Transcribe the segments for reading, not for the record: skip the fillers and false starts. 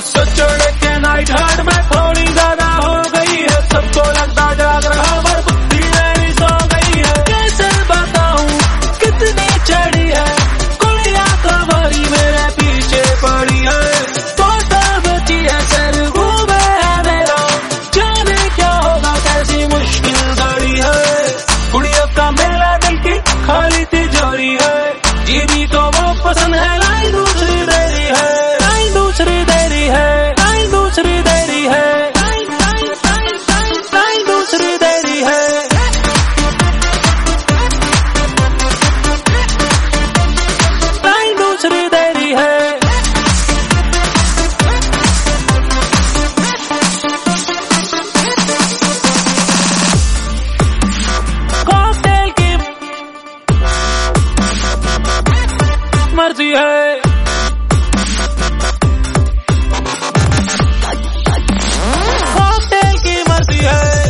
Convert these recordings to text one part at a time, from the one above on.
Saturday के night heart में थोड़ी ज्यादा हो गई है, सबको लगता जाग रहा पर बुद्धि मेरी सो गई है। कैसे बताऊं कितनी चढ़ी है, कुड़िया कवारी मेरे पीछे पड़ी है। तोता बची है सर घूमे है मेरा, जाने क्या होगा कैसी मुश्किल घड़ी है। कुड़ियों का मेला दिल की खाली तिजोरी है, जीवी को वो पसंद है लाई दूसरी देरी है, लाई दूसरी देरी है, लाई दूसरी देरी है, लाई दूसरी देरी है। लाई दूसरी देरी है। कॉकटेल की मर्जी है, कॉकटेल की मर्जी है।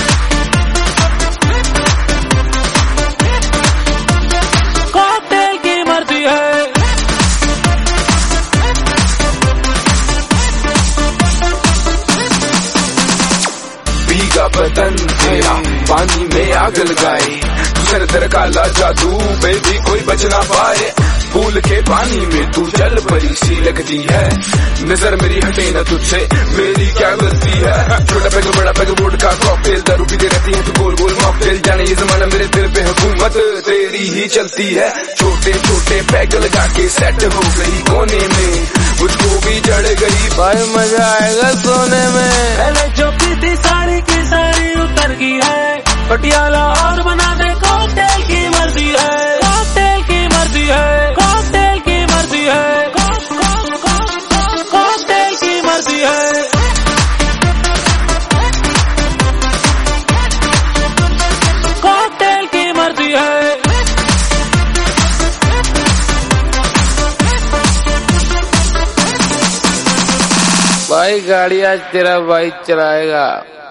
कॉकटेल की मर्जी है। भीगा बदन तेरा पानी में आग लगाए, सर दर काला जादू बेबी कोई बच ना पाए। फूल के पानी में तू जल परी सी लगती है, नजर मेरी हटे न तुझसे मेरी क्या गलती है। छोटा पैग बड़ा पैग वोड का कॉकटेल, दारू पीते रहती है तू गोल गोल मॉकटेल। जाने ये जमाना मेरे दिल पे हुकूमत तेरी ही चलती है। छोटे छोटे पैग लगा के सेट हो गई कोने में, मुझको भी जड़ गई भाई मजा आएगा सोने में। पहले जो थी साड़ी की साड़ी उतर गई है, पटियाला और बना दे कॉकटेल की मर्जी है, कॉकटेल की मर्जी है, कॉकटेल की मर्जी है, कॉकटेल की मर्जी है। कॉकटेल की मर्जी है। भाई गाड़ी आज तेरा भाई चलाएगा।